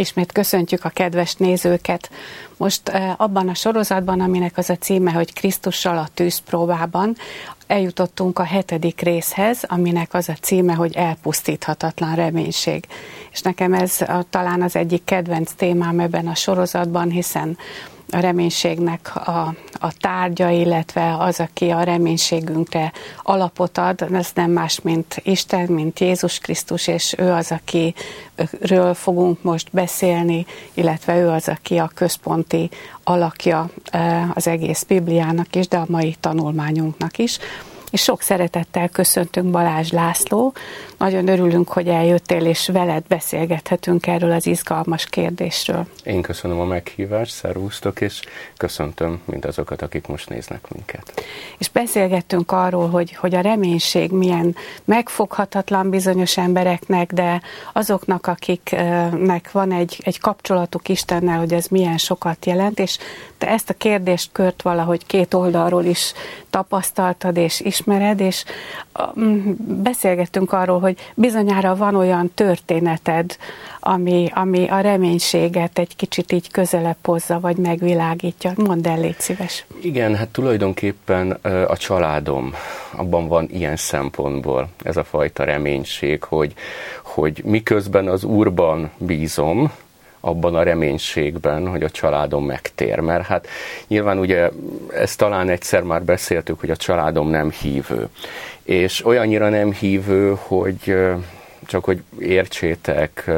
Ismét köszöntjük a kedves nézőket. Most abban a sorozatban, aminek az a címe, hogy Krisztussal a tűzpróbában, eljutottunk a 7. részhez, aminek az a címe, hogy elpusztíthatatlan reménység. És nekem ez talán az egyik kedvenc témám ebben a sorozatban, hiszen a reménységnek a tárgya, illetve az, aki a reménységünkre alapot ad, ez nem más, mint Isten, mint Jézus Krisztus, és ő az, akiről fogunk most beszélni, illetve ő az, aki a központi alakja az egész Bibliának is, de a mai tanulmányunknak is. És sok szeretettel köszöntünk Balázs László. Nagyon örülünk, hogy eljöttél, és veled beszélgethetünk erről az izgalmas kérdésről. Én köszönöm a meghívást, szervusztok, és köszöntöm mindazokat, akik most néznek minket. És beszélgettünk arról, hogy a reménység milyen megfoghatatlan bizonyos embereknek, de azoknak, akiknek van egy kapcsolatuk Istennel, hogy ez milyen sokat jelent, és te ezt a kérdéskört valahogy két oldalról is tapasztaltad és ismered, és beszélgettünk arról, hogy bizonyára van olyan történeted, ami a reménységet egy kicsit így közelebb hozza, vagy megvilágítja. Mondd el, légy szíves. Igen, hát tulajdonképpen a családom, abban van ilyen szempontból ez a fajta reménység, hogy miközben az Úrban bízom, abban a reménységben, hogy a családom megtér. Mert hát nyilván ugye ezt talán egyszer már beszéltük, hogy a családom nem hívő. És olyannyira nem hívő, hogy csak hogy értsétek,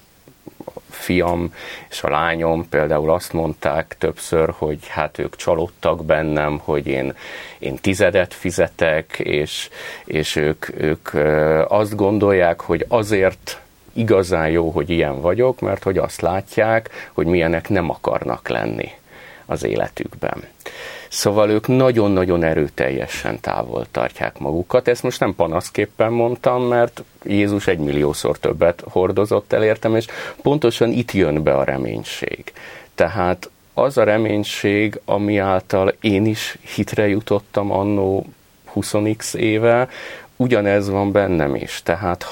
fiam és a lányom például azt mondták többször, hogy hát ők csalódtak bennem, hogy én 10 fizetek, és ők azt gondolják, hogy azért igazán jó, hogy ilyen vagyok, mert hogy azt látják, hogy milyenek nem akarnak lenni az életükben. Szóval ők nagyon-nagyon erőteljesen távol tartják magukat. Ezt most nem panaszképpen mondtam, mert Jézus 1 milliószor többet hordozott el értem, és pontosan itt jön be a reménység. Tehát az a reménység, ami által én is hitre jutottam annó 20x éve, ugyanez van bennem is. Tehát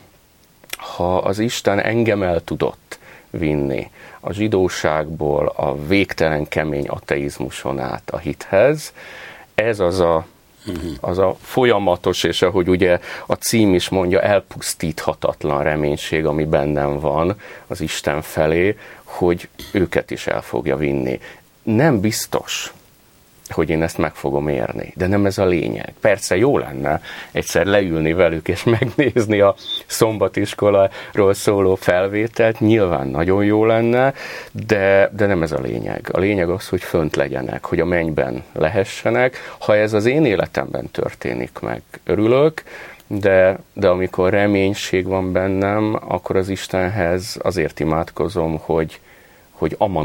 ha az Isten engem el tudott vinni a zsidóságból a végtelen kemény ateizmuson át a hithez, ez az a folyamatos, és ahogy ugye a cím is mondja, elpusztíthatatlan reménység, ami bennem van az Isten felé, hogy őket is el fogja vinni. Nem biztos, hogy én ezt meg fogom érni, de nem ez a lényeg. Persze jó lenne egyszer leülni velük és megnézni a szombatiskoláról szóló felvételt, nyilván nagyon jó lenne, de nem ez a lényeg. A lényeg az, hogy fönt legyenek, hogy a mennyben lehessenek. Ha ez az én életemben történik meg, örülök, de amikor reménység van bennem, akkor az Istenhez azért imádkozom, hogy a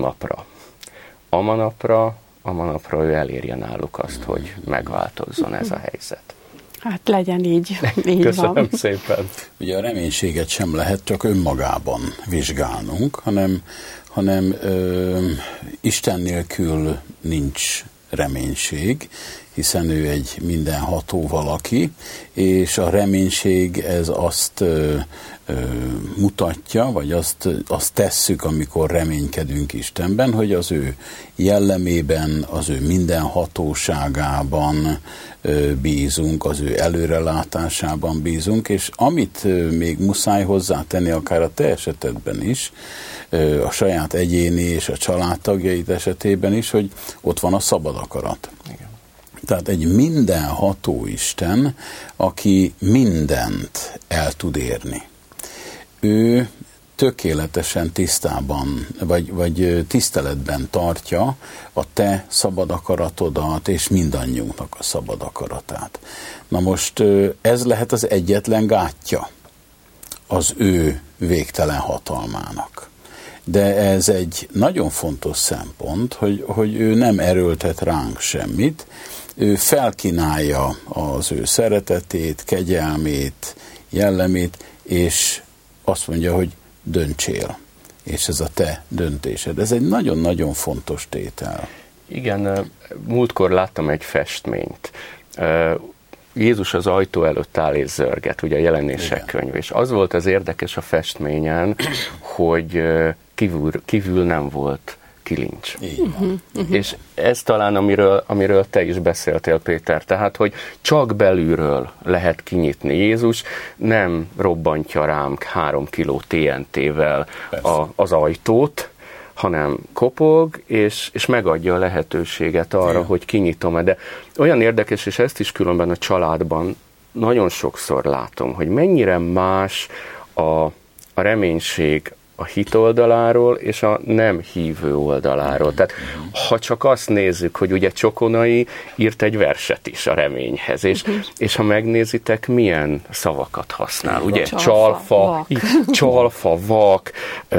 manapra ő elérje náluk azt, hogy megváltozzon ez a helyzet. Hát legyen így. Köszönöm van. szépen. Ugye a reménységet sem lehet csak önmagában vizsgálnunk, hanem Isten nélkül nincs reménység, hiszen ő egy mindenható valaki, és a reménység ez azt mutatja, vagy azt tesszük, amikor reménykedünk Istenben, hogy az ő jellemében, az ő mindenhatóságában bízunk, az ő előrelátásában bízunk, és amit még muszáj hozzátenni, akár a te esetedben is, a saját egyéni és a családtagjaid esetében is, hogy ott van a szabad akarat. Igen. Tehát egy mindenható Isten, aki mindent el tud érni. Ő tökéletesen tisztában, vagy tiszteletben tartja a te szabad akaratodat, és mindannyiunknak a szabad akaratát. Na most ez lehet az egyetlen gátja az ő végtelen hatalmának. De ez egy nagyon fontos szempont, hogy ő nem erőltet ránk semmit, ő felkínálja az ő szeretetét, kegyelmét, jellemét, és azt mondja, hogy döntsél, és ez a te döntésed. Ez egy nagyon-nagyon fontos tétel. Igen, múltkor láttam egy festményt. Jézus az ajtó előtt áll és zörget, ugye a Jelenések könyv. És az volt az érdekes a festményen, hogy kívül nem volt kilincs. Uh-huh. És ez talán, amiről te is beszéltél, Péter, tehát, hogy csak belülről lehet kinyitni. Jézus nem robbantja rám 3 kiló TNT-vel az ajtót, hanem kopog, és megadja a lehetőséget arra, hogy kinyitom. De olyan érdekes, és ezt is különben a családban nagyon sokszor látom, hogy mennyire más a reménység a hit oldaláról és a nem hívő oldaláról. Tehát ha csak azt nézzük, hogy ugye Csokonai írt egy verset is a reményhez, és ha megnézitek, milyen szavakat használ. Ugye csalfa, vak,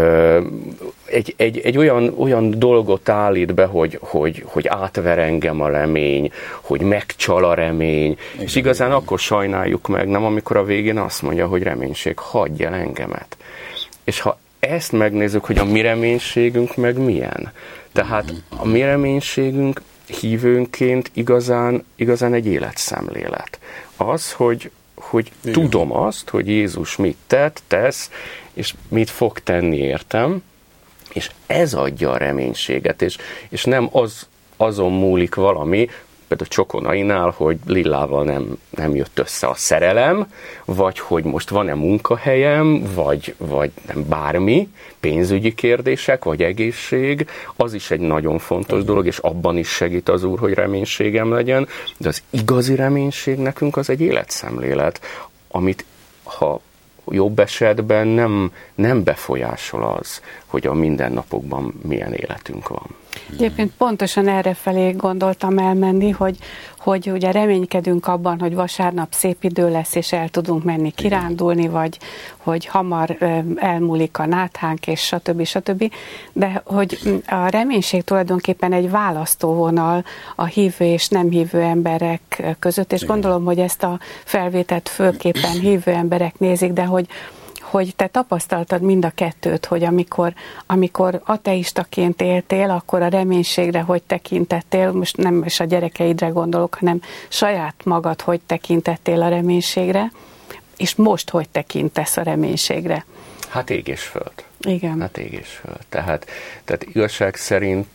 egy olyan dolgot állít be, hogy átver engem a remény, hogy megcsal a remény, és igazán akkor sajnáljuk meg, nem amikor a végén azt mondja, hogy reménység, hagyj el engemet. És ha ezt megnézzük, hogy a mi reménységünk meg milyen. Tehát a mi reménységünk hívőnként igazán egy életszemlélet. Az, hogy tudom azt, hogy Jézus mit tesz, és mit fog tenni értem, és ez adja a reménységet, és nem azon múlik valami, például Csokonainál, hogy Lillával nem jött össze a szerelem, vagy hogy most van-e munkahelyem, vagy nem bármi, pénzügyi kérdések, vagy egészség, az is egy nagyon fontos dolog, és abban is segít az Úr, hogy reménységem legyen, de az igazi reménység nekünk az egy életszemlélet, amit ha jobb esetben nem befolyásol az, hogy a mindennapokban milyen életünk van. Egyébként pontosan errefelé gondoltam elmenni, hogy ugye reménykedünk abban, hogy vasárnap szép idő lesz, és el tudunk menni kirándulni, vagy hogy hamar elmúlik a náthánk, és stb. De hogy a reménység tulajdonképpen egy választóvonal a hívő és nem hívő emberek között, és gondolom, hogy ezt a felvételt főképpen hívő emberek nézik, de hogy te tapasztaltad mind a kettőt, hogy amikor ateistaként éltél, akkor a reménységre hogy tekintettél, most nem is a gyerekeidre gondolok, hanem saját magad hogy tekintettél a reménységre, és most hogy tekintesz a reménységre? Hát ég és föld. Igen. Hát ég és föld. Tehát igazság szerint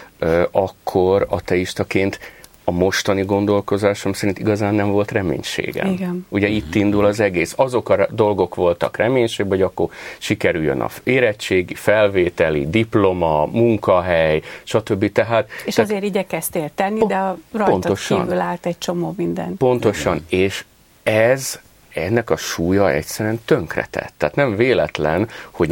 akkor ateistaként a mostani gondolkozásom szerint igazán nem volt reménységem. Igen. Ugye itt indul az egész. Azok a dolgok voltak reménység, hogy akkor sikerüljön a érettségi, felvételi, diploma, munkahely, stb. És azért igyekeztél tenni, de rajtad kívül állt egy csomó minden. Pontosan, és ennek a súlya egyszerűen tönkretett. Tehát nem véletlen, hogy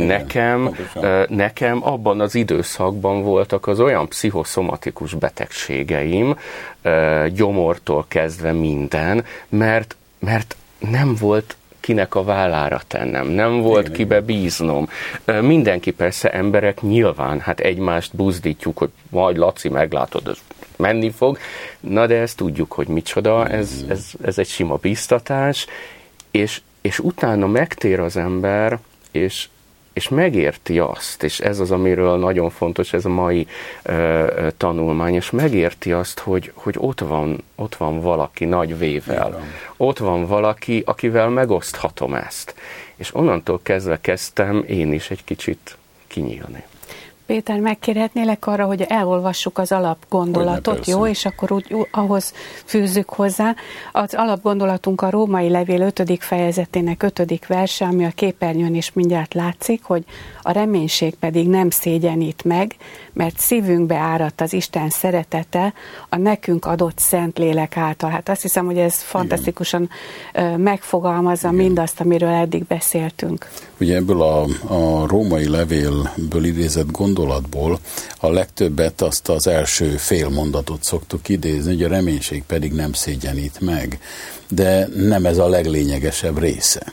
nekem abban az időszakban voltak az olyan pszichoszomatikus betegségeim, gyomortól kezdve minden, mert nem volt kinek a vállára tennem, nem volt kibe bíznom. Mindenki persze emberek nyilván, hát egymást buzdítjuk, hogy majd Laci meglátod, ez menni fog, na de ezt tudjuk, hogy micsoda, ez egy sima bíztatás, és utána megtér az ember, és megérti azt, és ez az, amiről nagyon fontos ez a mai tanulmány, és megérti azt, hogy ott van valaki nagy vével. Ott van valaki, akivel megoszthatom ezt. És onnantól kezdve kezdtem én is egy kicsit kinyílni. Péter, megkérhetnélek arra, hogy elolvassuk az alapgondolatot, jó? És akkor úgy ahhoz fűzzük hozzá. Az alapgondolatunk a Római Levél 5. fejezetének 5. verse, ami a képernyőn is mindjárt látszik, hogy a reménység pedig nem szégyenít meg, mert szívünkbe áradt az Isten szeretete a nekünk adott Szentlélek által. Hát azt hiszem, hogy ez fantasztikusan megfogalmazza mindazt, amiről eddig beszéltünk. Ugye ebből a Római Levélből idézett gondolatból a legtöbbet azt az első fél mondatot szoktuk idézni, hogy a reménység pedig nem szégyenít meg. De nem ez a leglényegesebb része,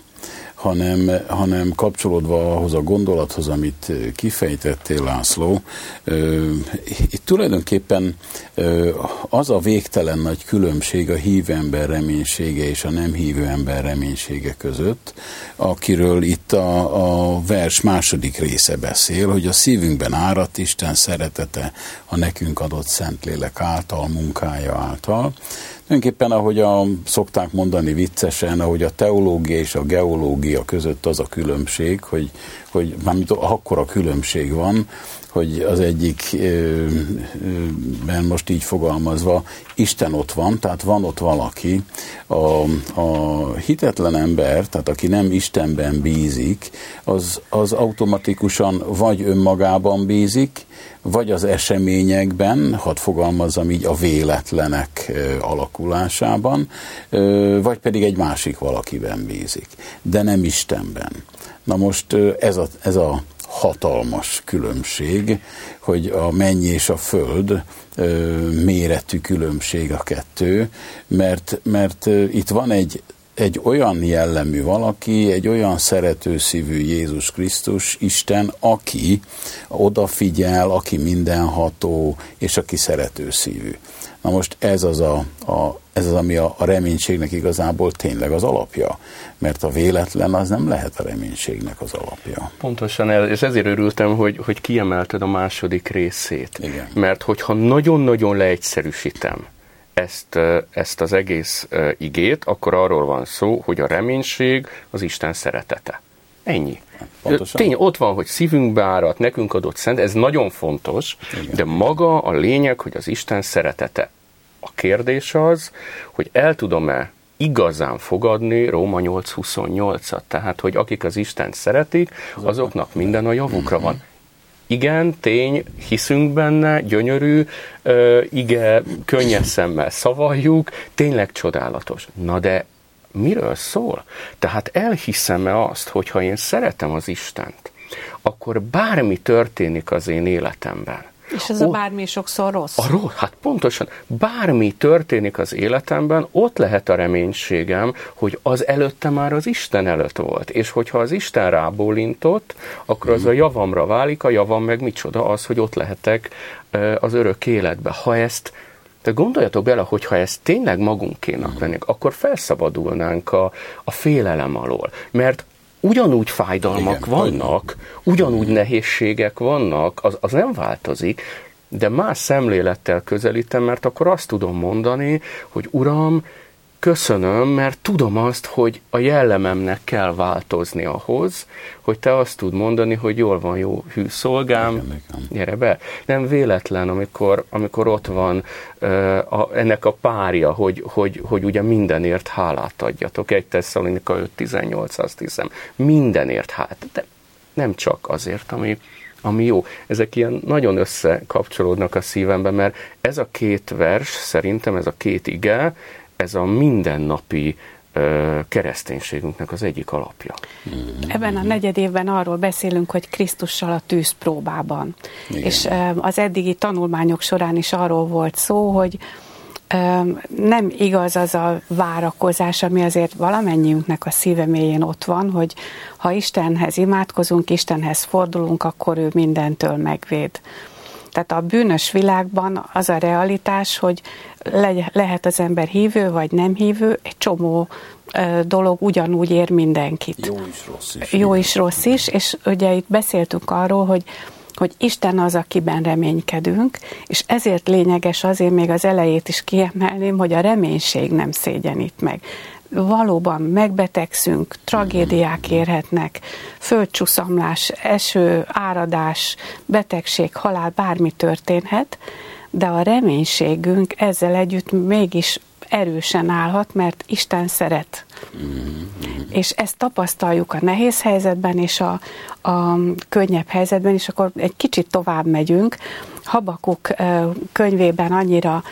hanem kapcsolódva ahhoz a gondolathoz, amit kifejtettél, László, itt tulajdonképpen Az a végtelen nagy különbség a hívő ember reménysége és a nem hívő ember reménysége között, akiről itt a vers második része beszél, hogy a szívünkben áradt Isten szeretete a nekünk adott Szentlélek által, munkája által. Tulajdonképpen, ahogy szokták mondani viccesen, ahogy a teológia és a geológia között az a különbség, hogy mármint akkora különbség van, hogy az egyikben most így fogalmazva, Isten ott van, tehát van ott valaki. A hitetlen ember, tehát aki nem Istenben bízik, az automatikusan vagy önmagában bízik, vagy az eseményekben, hadd fogalmazzam így, a véletlenek alakulásában, vagy pedig egy másik valakiben bízik, de nem Istenben. Na most ez a hatalmas különbség, hogy a menny és a föld méretű különbség a kettő, mert itt van egy olyan jellemű valaki, egy olyan szerető szívű Jézus Krisztus, Isten, aki odafigyel, aki mindenható, és aki szerető szívű. Na most ez az, ami a reménységnek igazából tényleg az alapja, mert a véletlen az nem lehet a reménységnek az alapja. Pontosan, és ezért örültem, hogy kiemelted a második részét. Igen. Mert hogyha nagyon-nagyon leegyszerűsítem ezt az egész igét, akkor arról van szó, hogy a reménység az Isten szeretete. Ennyi. Tény, ott van, hogy szívünkbe áradt, nekünk adott szent, ez nagyon fontos, igen. De maga a lényeg, hogy az Isten szeretete. A kérdés az, hogy el tudom-e igazán fogadni Róma 8:28-at, tehát, hogy akik az Istent szeretik, azoknak minden a javukra van. Igen, tény, hiszünk benne, gyönyörű, ige, könnyes szemmel szavaljuk, tényleg csodálatos. Na de miről szól? Tehát elhiszem-e azt, hogyha én szeretem az Istent, akkor bármi történik az én életemben. És ez a bármi sokszor rossz. Hát pontosan, bármi történik az életemben, ott lehet a reménységem, hogy az előtte már az Isten előtt volt. És hogyha az Isten rábólintott, akkor az a javamra válik, a javam meg micsoda az, hogy ott lehetek az örök életbe. De gondoljatok bele, hogyha ezt tényleg magunkénak vennénk, akkor felszabadulnánk a félelem alól. Mert ugyanúgy fájdalmak vannak, ugyanúgy nehézségek vannak, az nem változik, de más szemlélettel közelítem, mert akkor azt tudom mondani, hogy Uram, köszönöm, mert tudom azt, hogy a jellememnek kell változni ahhoz, hogy te azt tud mondani, hogy jól van, jó hű szolgám, gyere be. Nem véletlen, amikor ott van ennek a párja, hogy ugye mindenért hálát adjatok. 1 Tesszalonika 5:18, azt hiszem. Mindenért hálát. De nem csak azért, ami jó. Ezek ilyen nagyon összekapcsolódnak a szívemben, mert ez a két vers, szerintem ez a két ige, ez a mindennapi kereszténységünknek az egyik alapja. Ebben a negyedévben arról beszélünk, hogy Krisztussal a tűzpróbában. Igen. És az eddigi tanulmányok során is arról volt szó, hogy nem igaz az a várakozás, ami azért valamennyiünknek a szíve mélyén ott van, hogy ha Istenhez imádkozunk, Istenhez fordulunk, akkor ő mindentől megvéd. Tehát a bűnös világban az a realitás, hogy lehet az ember hívő vagy nem hívő, egy csomó dolog ugyanúgy ér mindenkit. Jó is, rossz is. Jó is, rossz is, és ugye itt beszéltünk arról, hogy Isten az, akiben reménykedünk, és ezért lényeges, azért még az elejét is kiemelném, hogy a reménység nem szégyenít meg. Valóban megbetegszünk, tragédiák érhetnek, földcsúszamlás, eső, áradás, betegség, halál, bármi történhet, de a reménységünk ezzel együtt mégis erősen állhat, mert Isten szeret. És ezt tapasztaljuk a nehéz helyzetben és a könnyebb helyzetben, és akkor egy kicsit tovább megyünk. Habakuk könyvében annyira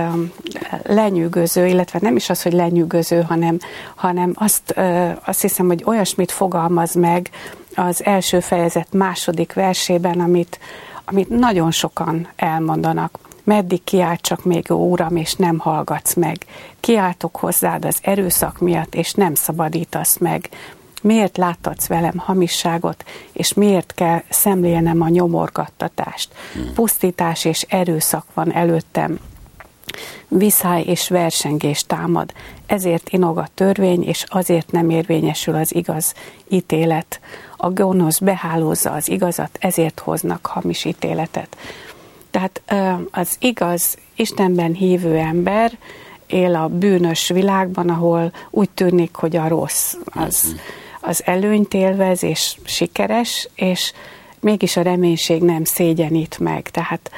lenyűgöző, illetve nem is az, hogy lenyűgöző, hanem azt hiszem, hogy olyasmit fogalmaz meg az első fejezet második versében, amit nagyon sokan elmondanak. Meddig kiáltsak még, ó Uram, és nem hallgatsz meg? Kiáltok hozzád az erőszak miatt, és nem szabadítasz meg. Miért láttatsz velem hamisságot, és miért kell szemlélnem a nyomorgattatást? Pusztítás és erőszak van előttem, viszály és versengés támad, ezért inog a törvény, és azért nem érvényesül az igaz ítélet. A gonosz behálózza az igazat, ezért hoznak hamis ítéletet. Tehát az igaz, Istenben hívő ember él a bűnös világban, ahol úgy tűnik, hogy a rossz az előnyt élvez és sikeres, és mégis a reménység nem szégyenít meg. Tehát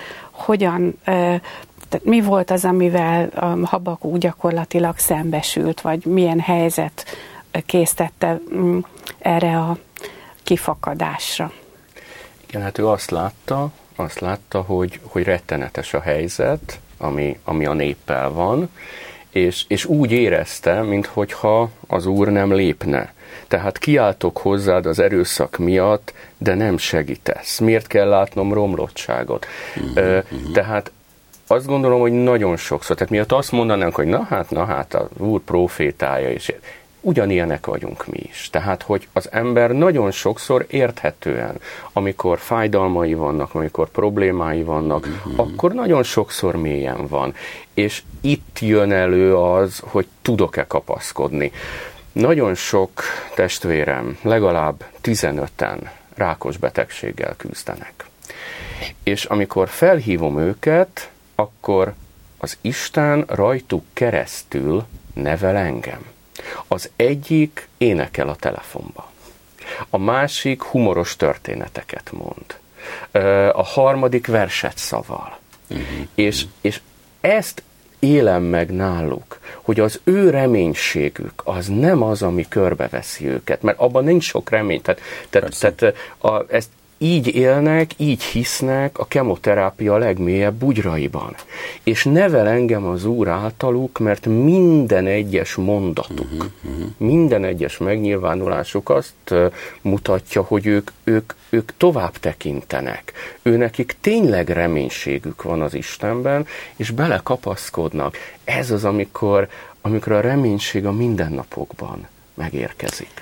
mi volt az, amivel Habakuk gyakorlatilag szembesült, vagy milyen helyzet késztette erre a kifakadásra? Igen, hát ő azt látta, hogy rettenetes a helyzet, ami a néppel van, és úgy érezte, minthogyha az Úr nem lépne. Tehát kiáltok hozzád az erőszak miatt, de nem segítesz. Miért kell látnom romlottságot? Tehát azt gondolom, hogy nagyon sokszor, tehát miatt azt mondanánk, hogy na hát az Úr profétája, és ugyanilyenek vagyunk mi is. Tehát, hogy az ember nagyon sokszor érthetően, amikor fájdalmai vannak, amikor problémái vannak, akkor nagyon sokszor mélyen van. És itt jön elő az, hogy tudok-e kapaszkodni. Nagyon sok testvérem, legalább 15-en rákos betegséggel küzdenek. És amikor felhívom őket, akkor az Isten rajtuk keresztül nevel engem. Az egyik énekel a telefonba, a másik humoros történeteket mond, a harmadik verset szaval. És ezt élem meg náluk, hogy az ő reménységük az nem az, ami körbeveszi őket, mert abban nincs sok remény. Tehát ezt így élnek, így hisznek a kemoterápia legmélyebb bugyraiban. És nevel engem az Úr általuk, mert minden egyes mondatuk, minden egyes megnyilvánulásuk azt mutatja, hogy ők tovább tekintenek. Nekik tényleg reménységük van az Istenben, és belekapaszkodnak. Ez az, amikor a reménység a mindennapokban megérkezik.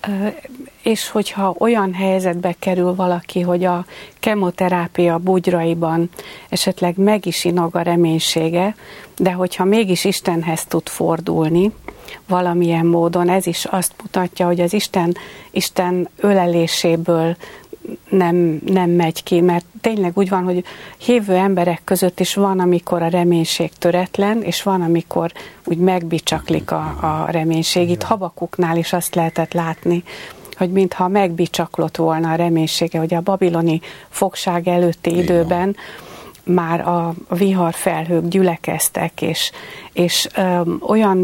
És hogyha olyan helyzetbe kerül valaki, hogy a kemoterápia bugyraiban esetleg meg is inog a reménysége, de hogyha mégis Istenhez tud fordulni valamilyen módon, ez is azt mutatja, hogy az Isten öleléséből nem megy ki, mert tényleg úgy van, hogy hívő emberek között is van, amikor a reménység töretlen, és van, amikor úgy megbicsaklik a reménység. Itt Habakuknál is azt lehetett látni, hogy mintha megbicsaklott volna a reménysége, hogy a babiloni fogság előtti időben már a viharfelhők gyülekeztek, és olyan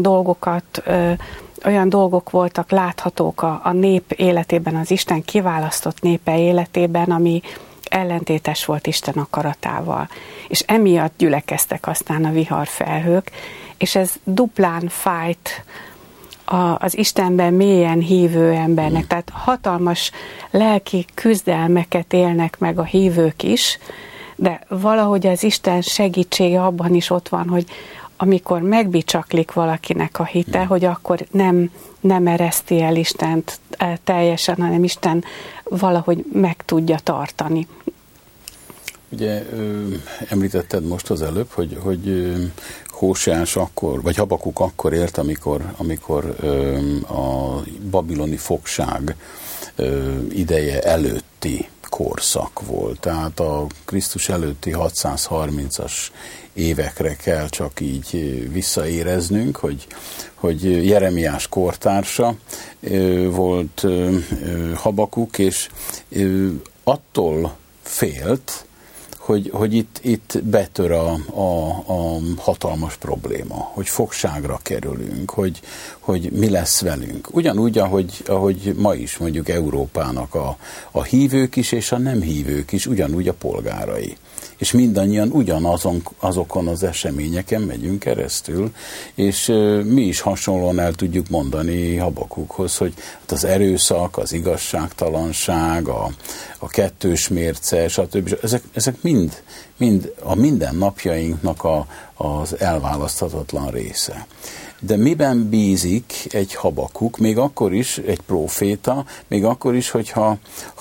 dolgok voltak láthatók a nép életében, az Isten kiválasztott népe életében, ami ellentétes volt Isten akaratával. És emiatt gyülekeztek aztán a viharfelhők, és ez duplán fájt az Istenben mélyen hívő embernek. Tehát hatalmas lelki küzdelmeket élnek meg a hívők is, de valahogy az Isten segítsége abban is ott van, hogy amikor megbicsaklik valakinek a hite, hogy akkor nem ereszti el Istent teljesen, hanem Isten valahogy meg tudja tartani. Ugye említetted most az előbb, hogy Hóseás akkor, vagy Habakuk akkor élt, amikor a babiloni fogság ideje előtti korszak volt. Tehát a Krisztus előtti 630-as évekre kell csak így visszaéreznünk, hogy Jeremiás kortársa volt Habakuk, és attól félt, hogy itt betör a hatalmas probléma, hogy fogságra kerülünk, hogy mi lesz velünk. Ugyanúgy, ahogy ma is mondjuk Európának a hívők is, és a nem hívők is, ugyanúgy a polgárai. És mindannyian ugyanazokon az eseményeken megyünk keresztül, és mi is hasonlóan el tudjuk mondani Habakukhoz, hogy az erőszak, az igazságtalanság, a kettős mérce, stb. Ezek mind mind a mindennapjainknak az elválaszthatatlan része. De miben bízik egy Habakuk, még akkor is egy próféta, még akkor is, hogyha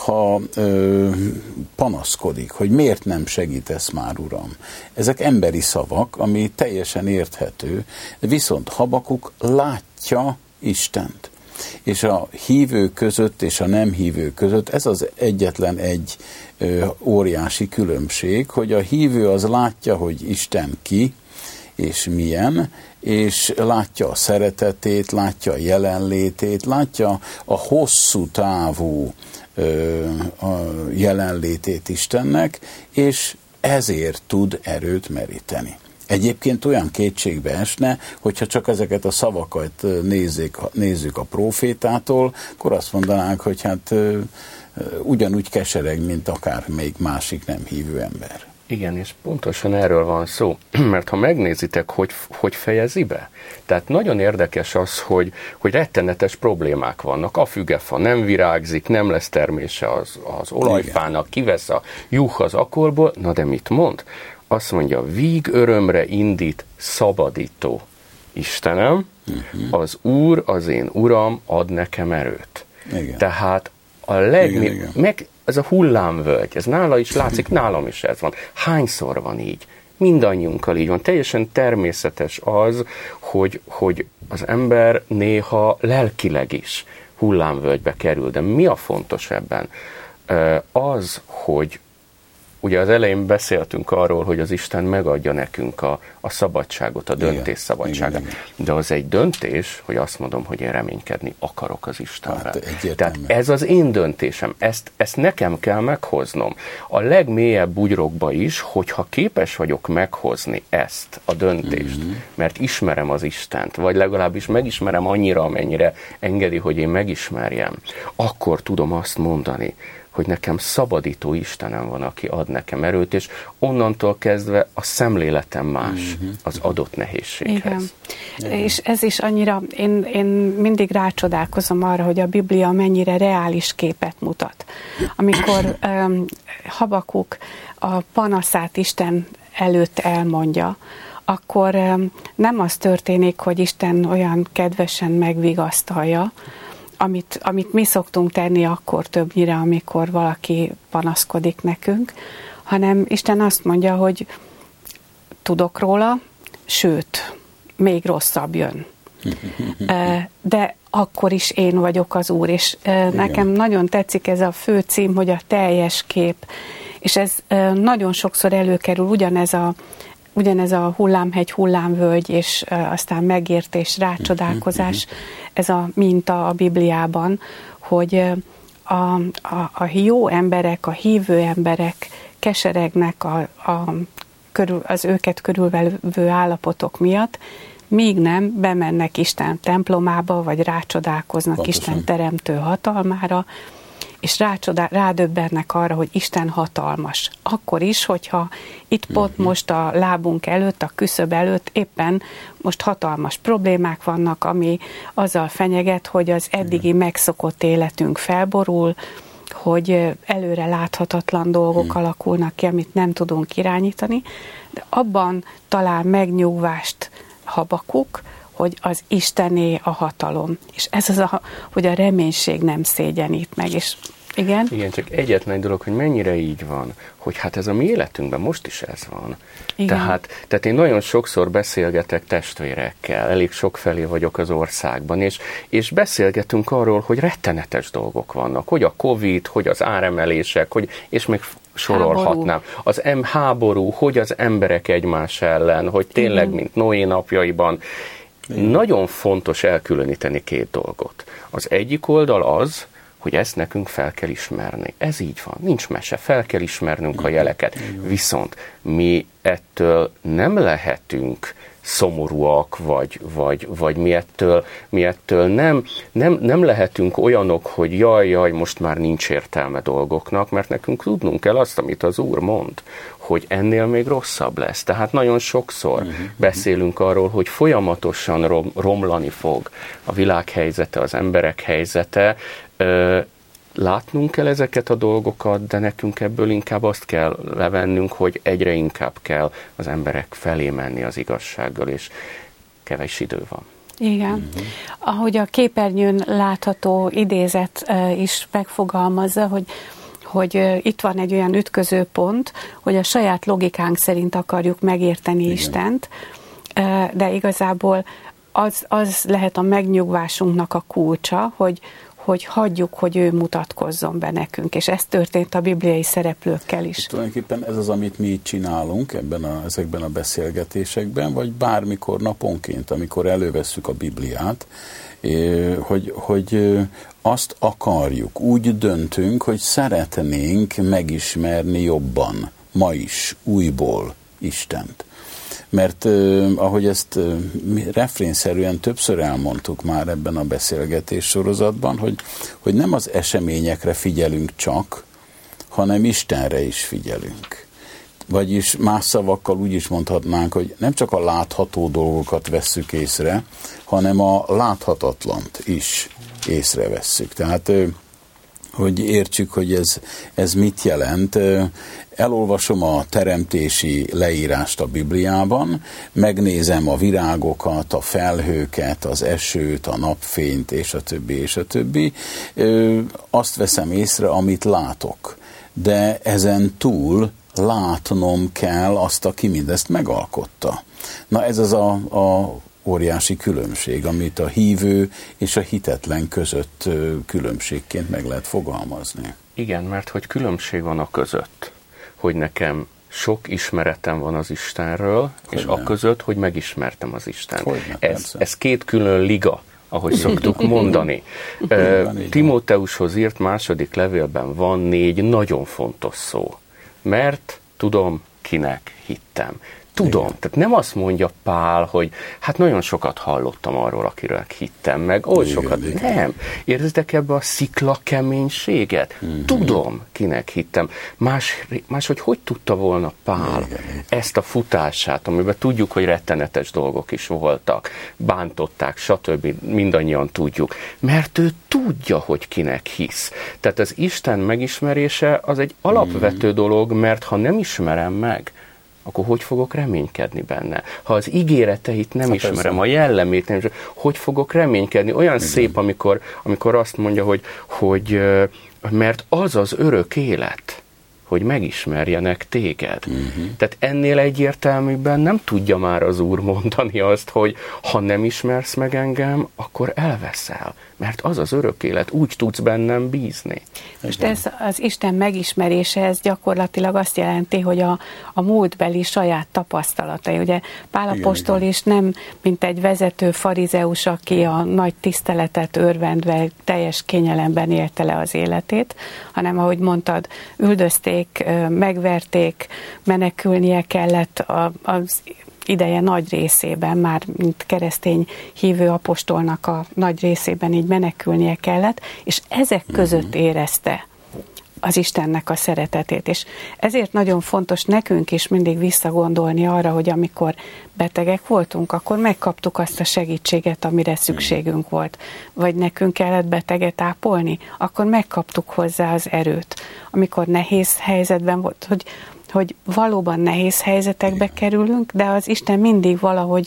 panaszkodik, hogy miért nem segítesz már, Uram. Ezek emberi szavak, ami teljesen érthető, viszont Habakuk látja Istent. És a hívő között és a nem hívő között ez az egyetlen egy óriási különbség, hogy a hívő az látja, hogy Isten ki, és milyen, és látja a szeretetét, látja a jelenlétét, látja a hosszú távú a jelenlétét Istennek, és ezért tud erőt meríteni. Egyébként olyan kétségbe esne, hogyha csak ezeket a szavakat nézzük a prófétától, akkor azt mondanánk, hogy hát ugyanúgy kesereg, mint akár még másik nem hívő ember. Igen, és pontosan erről van szó, mert ha megnézitek, hogy fejezi be, tehát nagyon érdekes az, hogy rettenetes problémák vannak. A fügefa nem virágzik, nem lesz termése az olajfának, kivesz a juh az akolból, na de mit mond? Azt mondja, víg örömre indít szabadító Istenem, az Úr, az én Uram ad nekem erőt. Igen. Tehát ez a hullámvölgy, ez nála is látszik, nálam is ez van. Hányszor van így? Mindannyiunkkal így van. Teljesen természetes az, hogy az ember néha lelkileg is hullámvölgybe kerül. De mi a fontos ebben? Az, hogy ugye az elején beszéltünk arról, hogy az Isten megadja nekünk a szabadságot, a döntés szabadságát. De az egy döntés, hogy azt mondom, hogy én reménykedni akarok az Istenben. Tehát ez az én döntésem, ezt nekem kell meghoznom. A legmélyebb bugyrokba is, hogyha képes vagyok meghozni ezt a döntést, mert ismerem az Istent, vagy legalábbis megismerem annyira, amennyire engedi, hogy én megismerjem, akkor tudom azt mondani, hogy nekem szabadító Istenem van, aki ad nekem erőt, és onnantól kezdve a szemléletem más az adott nehézséghez. Igen. És ez is annyira, én mindig rácsodálkozom arra, hogy a Biblia mennyire reális képet mutat. Amikor Habakuk a panaszát Isten előtt elmondja, akkor nem az történik, hogy Isten olyan kedvesen megvigasztalja, amit mi szoktunk tenni akkor többnyire, amikor valaki panaszkodik nekünk, hanem Isten azt mondja, hogy tudok róla, sőt, még rosszabb jön. De akkor is én vagyok az Úr, és nekem nagyon tetszik ez a fő cím, hogy a teljes kép, és ez nagyon sokszor előkerül, ugyanez a hullámhegy, hullámvölgy, és aztán megértés, rácsodálkozás, ez a minta a Bibliában, hogy a jó emberek, a hívő emberek keseregnek az őket körülvevő állapotok miatt, míg nem bemennek Isten templomába, vagy rácsodálkoznak pontosan Isten teremtő hatalmára, és rádöbbennek arra, hogy Isten hatalmas. Akkor is, hogyha itt pont most a lábunk előtt, a küszöb előtt éppen most hatalmas problémák vannak, ami azzal fenyeget, hogy az eddigi megszokott életünk felborul, hogy előre láthatatlan dolgok alakulnak ki, amit nem tudunk irányítani, de abban talál megnyugvást Habakuk, hogy az Istené a hatalom. És ez az, hogy a reménység nem szégyenít meg. És igen? Igen, csak egyetlen dolog, hogy mennyire így van, hogy hát ez a mi életünkben most is ez van. Tehát én nagyon sokszor beszélgetek testvérekkel, elég sokfelé vagyok az országban, és beszélgetünk arról, hogy rettenetes dolgok vannak, hogy a Covid, hogy az áremelések, és még sorolhatnám. Az háború, hogy az emberek egymás ellen, hogy tényleg, mint Noé napjaiban. Nagyon fontos elkülöníteni két dolgot. Az egyik oldal az, hogy ezt nekünk fel kell ismerni. Ez így van, nincs mese, fel kell ismernünk a jeleket. Viszont mi ettől nem lehetünk szomorúak, vagy mi ettől nem lehetünk olyanok, hogy jaj, most már nincs értelme dolgoknak, mert nekünk tudnunk kell azt, amit az Úr mond, hogy ennél még rosszabb lesz. Tehát nagyon sokszor beszélünk arról, hogy folyamatosan romlani fog a világ helyzete, az emberek helyzete, látnunk kell ezeket a dolgokat, de nekünk ebből inkább azt kell levennünk, hogy egyre inkább kell az emberek felé menni az igazsággal, és kevés idő van. Igen. Ahogy a képernyőn látható idézet is megfogalmazza, hogy itt van egy olyan ütköző pont, hogy a saját logikánk szerint akarjuk megérteni Istent, de igazából az lehet a megnyugvásunknak a kulcsa, hogy hagyjuk, hogy ő mutatkozzon be nekünk, és ez történt a bibliai szereplőkkel is. Tulajdonképpen ez az, amit mi itt csinálunk ezekben a beszélgetésekben, vagy bármikor naponként, amikor elővesszük a Bibliát, hogy azt akarjuk, úgy döntünk, hogy szeretnénk megismerni jobban, ma is, újból Istent. Mert ahogy ezt refrénszerűen többször elmondtuk már ebben a beszélgetés sorozatban, hogy nem az eseményekre figyelünk csak, hanem Istenre is figyelünk. Vagyis más szavakkal úgy is mondhatnánk, hogy nem csak a látható dolgokat vesszük észre, hanem a láthatatlant is észrevesszük. Tehát, hogy értsük, hogy ez mit jelent. Elolvasom a teremtési leírást a Bibliában, megnézem a virágokat, a felhőket, az esőt, a napfényt, és a többi, és a többi. Azt veszem észre, amit látok. De ezen túl látnom kell azt, aki mindezt megalkotta. Na ez az a óriási különbség, amit a hívő és a hitetlen között különbségként meg lehet fogalmazni. Igen, mert hogy különbség van a között, hogy nekem sok ismeretem van az Istenről, és a között, hogy megismertem az Istent. Ez két külön liga, ahogy szoktuk mondani. Timóteushoz írt második levélben van 4 nagyon fontos szó. Mert tudom, kinek hittem. Tudom, tehát nem azt mondja Pál, hogy hát nagyon sokat hallottam arról, akiről hittem meg, oly sokat, nem. Érzitek ebbe a szikla keménységet? Tudom, kinek hittem. Máshogy tudta volna Pál ezt a futását, amiben tudjuk, hogy rettenetes dolgok is voltak, bántották, stb. Mindannyian tudjuk. Mert ő tudja, hogy kinek hisz. Tehát az Isten megismerése az egy alapvető dolog, mert ha nem ismerem meg, akkor hogy fogok reménykedni benne? Ha az ígéreteit nem ismerem, a jellemét nem ismerem, hogy fogok reménykedni? Olyan szép, amikor azt mondja, hogy mert az az örök élet, hogy megismerjenek téged. Tehát ennél egyértelműbben nem tudja már az Úr mondani azt, hogy ha nem ismersz meg engem, akkor elveszel. Mert az az örök élet, úgy tudsz bennem bízni. Most ez az Isten megismerése, ez gyakorlatilag azt jelenti, hogy a múltbeli saját tapasztalatai. Ugye Pál apostol is nem, mint egy vezető farizeus, aki a nagy tiszteletet örvendve teljes kényelemben élte le az életét, hanem ahogy mondtad, üldözték, megverték, menekülnie kellett az ideje nagy részében, már mint keresztény hívő apostolnak a nagy részében így menekülnie kellett, és ezek között érezte az Istennek a szeretetét. És ezért nagyon fontos nekünk is mindig visszagondolni arra, hogy amikor betegek voltunk, akkor megkaptuk azt a segítséget, amire szükségünk volt. Vagy nekünk kellett beteget ápolni, akkor megkaptuk hozzá az erőt. Amikor nehéz helyzetben volt, hogy valóban nehéz helyzetekbe kerülünk, de az Isten mindig valahogy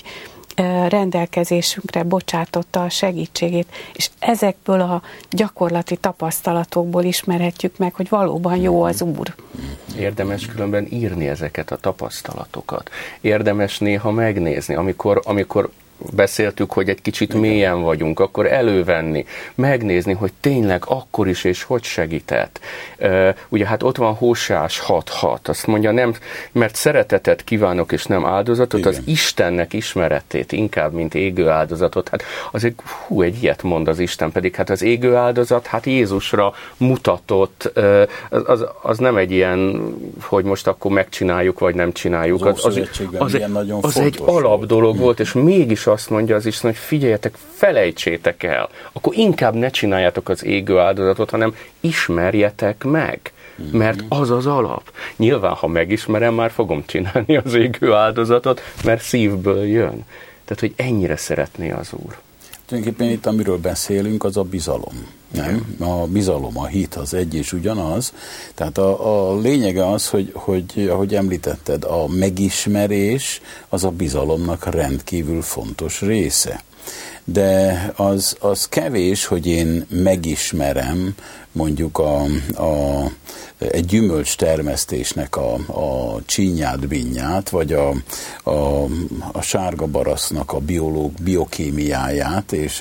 rendelkezésünkre bocsátotta a segítségét, és ezekből a gyakorlati tapasztalatokból ismerhetjük meg, hogy valóban jó az Úr. Érdemes különben írni ezeket a tapasztalatokat. Érdemes néha megnézni, amikor beszéltük, hogy egy kicsit mélyen vagyunk, akkor elővenni, megnézni, hogy tényleg akkor is, és hogy segített. Ugye hát ott van Hóseás 6.6, azt mondja, nem, mert szeretetet kívánok, és nem áldozatot, igen. Az Istennek ismeretét inkább, mint égő áldozatot. Hát azért, egy ilyet mond az Isten, pedig hát az égő áldozat, hát Jézusra mutatott, az nem egy ilyen, hogy most akkor megcsináljuk, vagy nem csináljuk. Az egy alap dolog volt, és mégis azt mondja az Isten, hogy figyeljetek, felejtsétek el, akkor inkább ne csináljátok az égő áldozatot, hanem ismerjetek meg, mert az az alap. Nyilván, ha megismerem, már fogom csinálni az égő áldozatot, mert szívből jön. Tehát, hogy ennyire szeretné az Úr. Tulajdonképpen itt, amiről beszélünk, az a bizalom. Nem? A bizalom, a hit az egy és ugyanaz. Tehát a lényege az, hogy ahogy említetted, a megismerés az a bizalomnak rendkívül fontos része. De az kevés, hogy én megismerem mondjuk egy gyümölcs termesztésnek a csínyát, binnyát, vagy a sárga barasznak a biokémiáját, és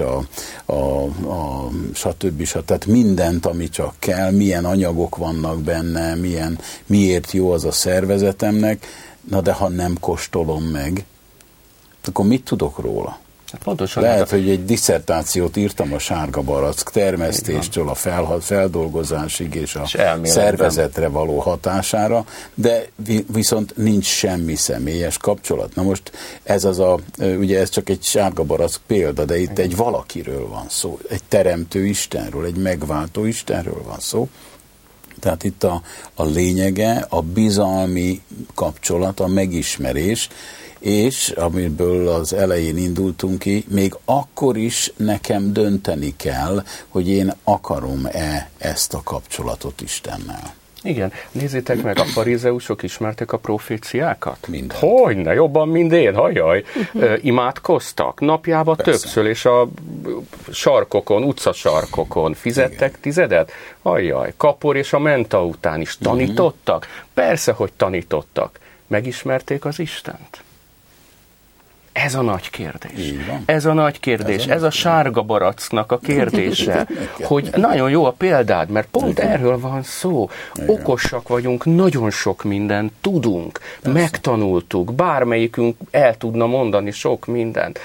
stb. Tehát mindent, ami csak kell, milyen anyagok vannak benne, miért jó az a szervezetemnek, na de ha nem kóstolom meg, akkor mit tudok róla? Pontosan lehet, hogy egy disszertációt írtam a sárga barack termesztéstől a feldolgozásig és a szervezetre való hatására, de viszont nincs semmi személyes kapcsolat. Na most ez ugye ez csak egy sárga barack példa, de itt egy valakiről van szó, egy teremtő Istenről, egy megváltó Istenről van szó. Tehát itt a lényege, a bizalmi kapcsolat, a megismerés, és amiből az elején indultunk ki, még akkor is nekem dönteni kell, hogy én akarom-e ezt a kapcsolatot Istennel. Igen, nézzétek meg, a farizeusok ismertek a proféciákat? Mindent. Hogyne, jobban, mint én, hajjaj. Imádkoztak napjában többször, és a sarkokon, utcasarkokon fizettek tizedet? Hajjaj, kapor és a menta után is tanítottak? Persze, hogy tanítottak. Megismerték az Istent? Ez a nagy kérdés. Ez a nagy kérdés. Ez a sárga baracknak a kérdése, hogy nagyon jó a példád, mert pont erről van szó. Okosak vagyunk, nagyon sok mindent tudunk, megtanultuk, bármelyikünk el tudna mondani sok mindent.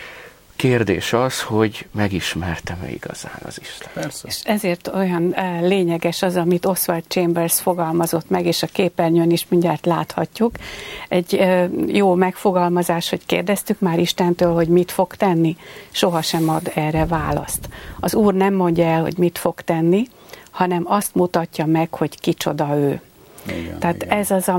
Kérdés az, hogy megismertem-e igazán az Isten. Persze. És ezért olyan lényeges az, amit Oswald Chambers fogalmazott meg, és a képernyőn is mindjárt láthatjuk. Egy jó megfogalmazás, hogy kérdeztük már Istentől, hogy mit fog tenni. Sohasem ad erre választ. Az Úr nem mondja el, hogy mit fog tenni, hanem azt mutatja meg, hogy kicsoda ő. Igen, tehát igen. Ez az,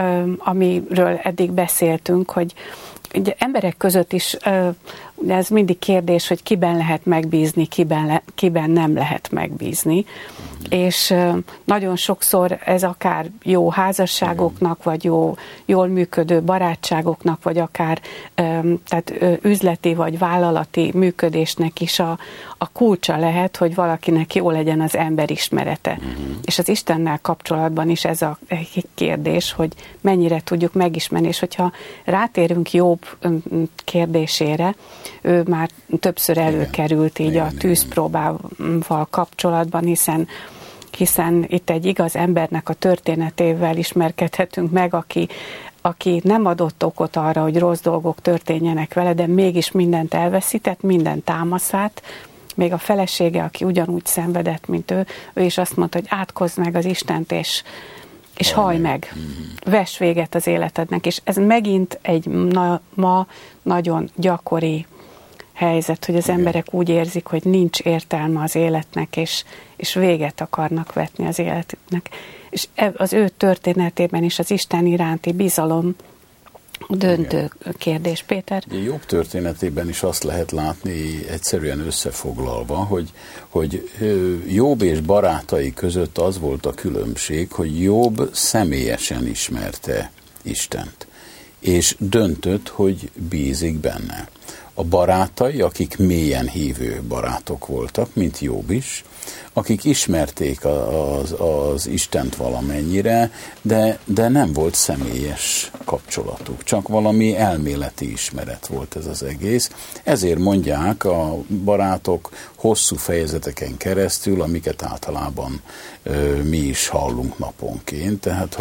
amiről eddig beszéltünk, hogy ugye emberek között is ez mindig kérdés, hogy kiben lehet megbízni, kiben nem lehet megbízni. És nagyon sokszor ez akár jó házasságoknak, vagy jól működő barátságoknak, vagy akár tehát üzleti vagy vállalati működésnek is a kulcsa lehet, hogy valakinek jó legyen az emberismerete. És az Istennel kapcsolatban is ez a kérdés, hogy mennyire tudjuk megismerni, és hogyha rátérünk Jobb kérdésére, ő már többször előkerült így a tűzpróbával kapcsolatban, hiszen itt egy igaz embernek a történetével ismerkedhetünk meg, aki nem adott okot arra, hogy rossz dolgok történjenek vele, de mégis mindent elveszített, minden támaszát, még a felesége, aki ugyanúgy szenvedett, mint ő is azt mondta, hogy átkozz meg az Istent, és hallj meg, vess véget az életednek, és ez megint egy ma nagyon gyakori helyzet, hogy az emberek úgy érzik, hogy nincs értelme az életnek, és véget akarnak vetni az életüknek. És az ő történetében is az Isten iránti bizalom döntő kérdés, Péter. Jobb történetében is azt lehet látni, egyszerűen összefoglalva, hogy Jobb és barátai között az volt a különbség, hogy Jobb személyesen ismerte Istent, és döntött, hogy bízik benne. A barátai, akik mélyen hívő barátok voltak, mint Jobb is, akik ismerték az Istent valamennyire, de nem volt személyes kapcsolatuk, csak valami elméleti ismeret volt ez az egész. Ezért mondják a barátok hosszú fejezeteken keresztül, amiket általában mi is hallunk naponként, tehát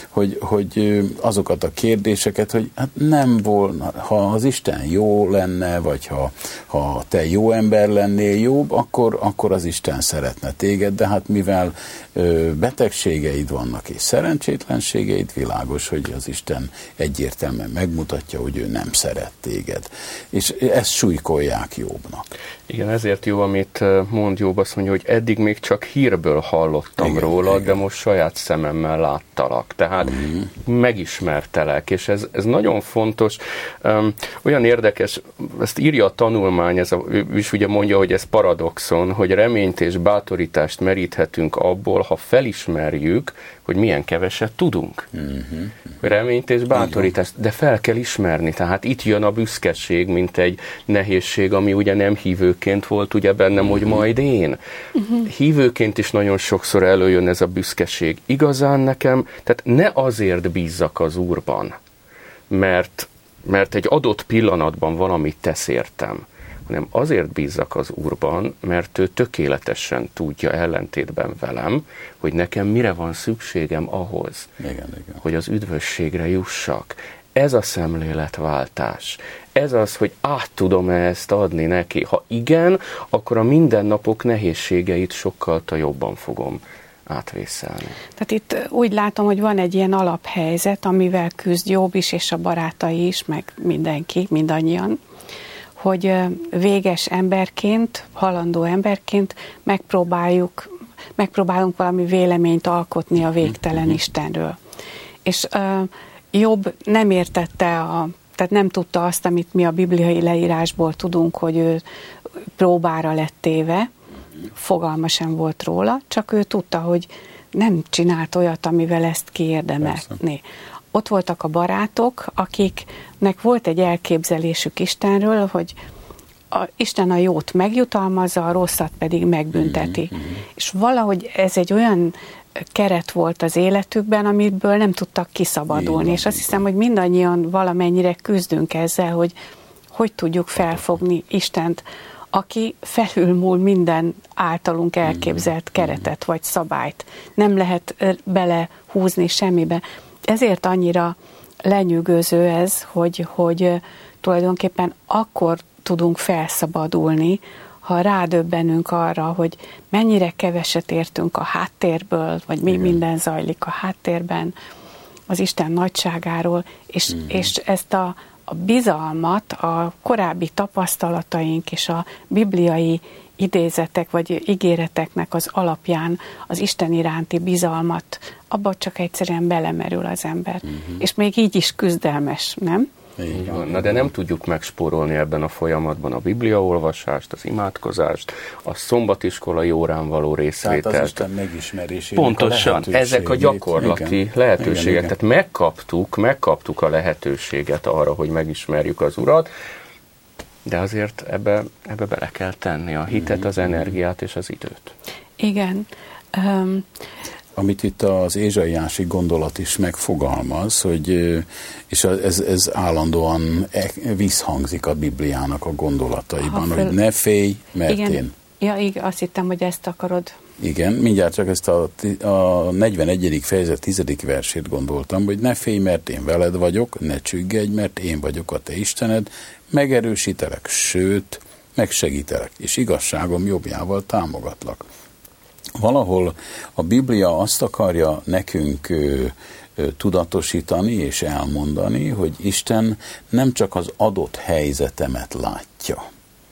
hogy azokat a kérdéseket, hogy hát nem volna, ha az Isten jó lenne, vagy ha te jó ember lennél Jobb, akkor az Isten szeretne téged, de hát mivel betegségeid vannak és szerencsétlenségeid, világos, hogy az Isten egyértelműen megmutatja, hogy ő nem szeret téged. És ezt súlykolják Jobbnak. Igen, ezért jó, amit mond Jobb, azt mondja, hogy eddig még csak hírből hallottam róla, de most saját szememmel láttalak. Tehát megismertelek, és ez nagyon fontos. Olyan érdekes és ezt írja a tanulmány, ő is ugye mondja, hogy ez paradoxon, hogy reményt és bátorítást meríthetünk abból, ha felismerjük, hogy milyen keveset tudunk. Reményt és bátorítást, de fel kell ismerni, tehát itt jön a büszkeség, mint egy nehézség, ami ugye nem hívőként volt ugye bennem, hogy majd én. Hívőként is nagyon sokszor előjön ez a büszkeség. Igazán nekem, tehát ne azért bízzak az Úrban, mert egy adott pillanatban valamit tesz értem, hanem azért bízzak az Úrban, mert ő tökéletesen tudja ellentétben velem, hogy nekem mire van szükségem ahhoz, hogy az üdvösségre jussak. Ez a szemléletváltás. Ez az, hogy át tudom ezt adni neki. Ha igen, akkor a mindennapok nehézségeit sokkal jobban fogom átvészelni. Tehát itt úgy látom, hogy van egy ilyen alaphelyzet, amivel küzd Jobb is, és a barátai is, meg mindenki, mindannyian, hogy véges emberként, halandó emberként megpróbálunk valami véleményt alkotni a végtelen Istenről. És Jobb nem értette, tehát nem tudta azt, amit mi a bibliai leírásból tudunk, hogy ő próbára lett téve, fogalma sem volt róla, csak ő tudta, hogy nem csinált olyat, amivel ezt kiérdemelni. Ott voltak a barátok, akiknek volt egy elképzelésük Istenről, hogy Isten a jót megjutalmazza, a rosszat pedig megbünteti. És valahogy ez egy olyan keret volt az életükben, amiből nem tudtak kiszabadulni. És azt hiszem, hogy mindannyian valamennyire küzdünk ezzel, hogy tudjuk felfogni Istent, aki felülmúl minden általunk elképzelt keretet vagy szabályt. Nem lehet belehúzni semmibe. Ezért annyira lenyűgöző ez, hogy tulajdonképpen akkor tudunk felszabadulni, ha rádöbbenünk arra, hogy mennyire keveset értünk a háttérből, vagy mi minden zajlik a háttérben, az Isten nagyságáról, és ezt a bizalmat, a korábbi tapasztalataink és a bibliai idézetek vagy ígéreteknek az alapján az Isten iránti bizalmat, abba csak egyszerűen belemerül az ember. És még így is küzdelmes, nem? Így van. Na de nem tudjuk megspórolni ebben a folyamatban a bibliaolvasást, az imádkozást, a szombatiskolai órán való részvételt. Tehát az Isten megismerésének pontosan, ezek a gyakorlati lehetőségek. Igen. Tehát megkaptuk a lehetőséget arra, hogy megismerjük az Urat, de azért ebbe bele kell tenni a hitet, az energiát és az időt. Igen. Amit itt az ézsaiási gondolat is megfogalmaz, hogy, és ez állandóan visszhangzik a Bibliának a gondolataiban, hogy ne félj, mert igen. én. Ja, igen, azt hittem, hogy ezt akarod. Igen, mindjárt csak ezt a 41. fejezet 10. versét gondoltam, hogy ne félj, mert én veled vagyok, ne csüggedj, mert én vagyok a te Istened, megerősítelek, sőt, megsegítelek, és igazságom jobbjával támogatlak. Valahol a Biblia azt akarja nekünk tudatosítani és elmondani, hogy Isten nem csak az adott helyzetemet látja,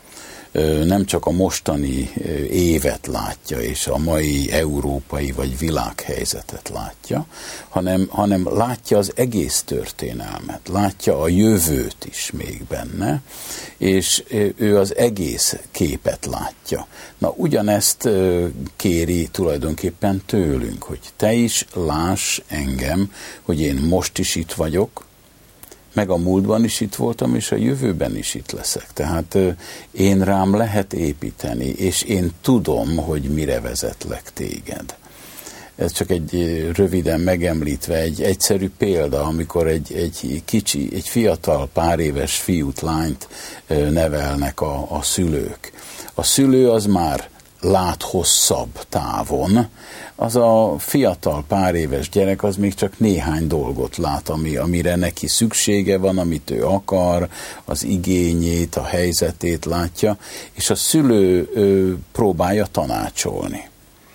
nem csak a mostani évet látja, és a mai európai vagy világhelyzetet látja, hanem látja az egész történelmet, látja a jövőt is még benne, és ő az egész képet látja. Na, ugyanezt kéri tulajdonképpen tőlünk, hogy te is láss engem, hogy én most is itt vagyok, meg a múltban is itt voltam, és a jövőben is itt leszek. Tehát én rám lehet építeni, és én tudom, hogy mire vezetlek téged. Ez csak egy röviden megemlítve, egy egyszerű példa, amikor egy fiatal, pár éves fiút, lányt nevelnek a szülők. A szülő az már lát hosszabb távon, az a fiatal pár éves gyerek az még csak néhány dolgot lát, amire neki szüksége van, amit ő akar, az igényét, a helyzetét látja, és a szülő próbálja tanácsolni.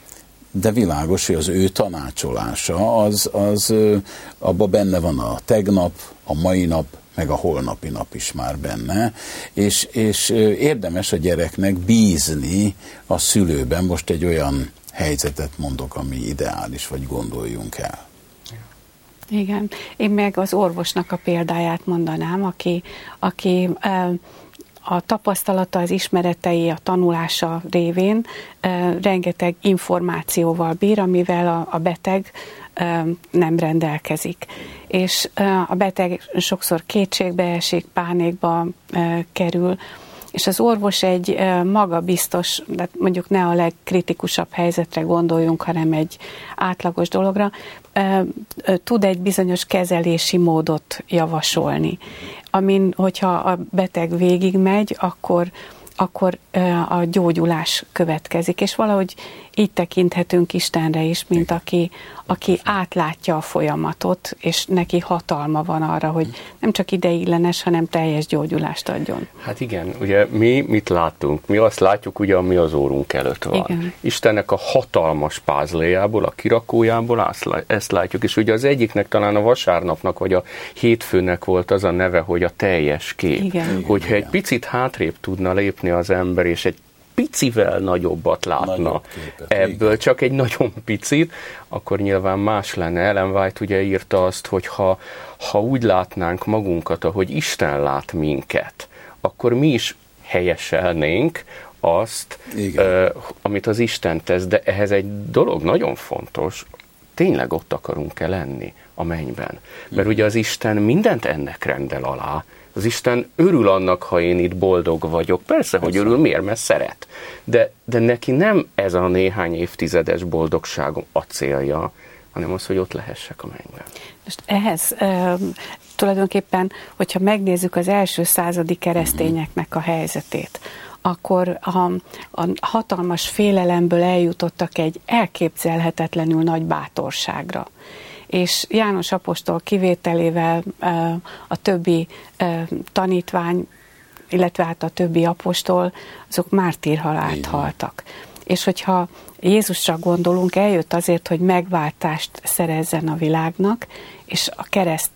De világos, hogy az ő tanácsolása, az abban benne van a tegnap, a mai nap, meg a holnapi nap is már benne, és érdemes a gyereknek bízni a szülőben. Most egy olyan helyzetet mondok, ami ideális, vagy gondoljunk el. Igen. Én meg az orvosnak a példáját mondanám, aki a tapasztalata, az ismeretei, a tanulása révén rengeteg információval bír, amivel a beteg nem rendelkezik. És a beteg sokszor kétségbe esik, pánikba kerül, és az orvos egy magabiztos, de mondjuk ne a legkritikusabb helyzetre gondoljunk, hanem egy átlagos dologra, tud egy bizonyos kezelési módot javasolni, amin, hogyha a beteg végigmegy, akkor a gyógyulás következik, és valahogy így tekinthetünk Istenre is, mint aki átlátja a folyamatot, és neki hatalma van arra, hogy nem csak ideiglenes, hanem teljes gyógyulást adjon. Hát igen, ugye mi mit látunk? Mi azt látjuk, ugye, ami az órunk előtt van. Igen. Istennek a hatalmas pázléjából, a kirakójából ezt látjuk, és ugye az egyiknek talán a vasárnapnak, vagy a hétfőnek volt az a neve, hogy a teljes kép. Igen. Hogyha egy picit hátrébb tudna lépni az ember, és egy picivel nagyobbat látna ebből, igen. Csak egy nagyon picit, akkor nyilván más lenne. Ellen White ugye írta azt, hogy ha úgy látnánk magunkat, ahogy Isten lát minket, akkor mi is helyeselnénk azt, amit az Isten tesz, de ehhez egy dolog nagyon fontos, tényleg ott akarunk-e lenni a mennyben. Mert ugye az Isten mindent ennek rendel alá. Az Isten örül annak, ha én itt boldog vagyok. Persze, hogy örül, miért? Mert szeret. De neki nem ez a néhány évtizedes boldogságom a célja, hanem az, hogy ott lehessek a mennyben. Most ehhez tulajdonképpen, hogyha megnézzük az első századi keresztényeknek a helyzetét, akkor a hatalmas félelemből eljutottak egy elképzelhetetlenül nagy bátorságra. És János apostol kivételével a többi tanítvány, illetve hát a többi apostol, azok mártírhalált haltak. És hogyha Jézusra gondolunk, eljött azért, hogy megváltást szerezzen a világnak, és a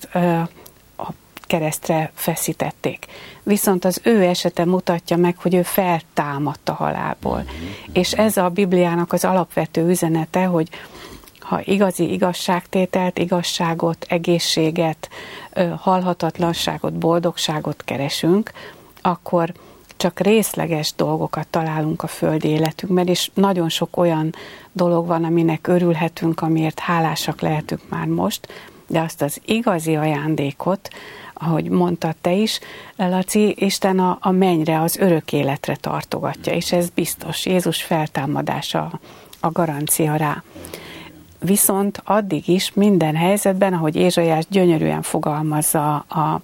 keresztre feszítették. Viszont az ő esete mutatja meg, hogy ő feltámadt a halálból. És ez a Bibliának az alapvető üzenete, hogy ha igazi igazságtételt, igazságot, egészséget, halhatatlanságot, boldogságot keresünk, akkor csak részleges dolgokat találunk a földi életünkben, és nagyon sok olyan dolog van, aminek örülhetünk, amiért hálásak lehetünk már most, de azt az igazi ajándékot, ahogy mondtad te is, Laci, Isten a mennyre, az örök életre tartogatja, és ez biztos. Jézus feltámadása a garancia rá. Viszont addig is minden helyzetben, ahogy Ézsaiás gyönyörűen fogalmazza a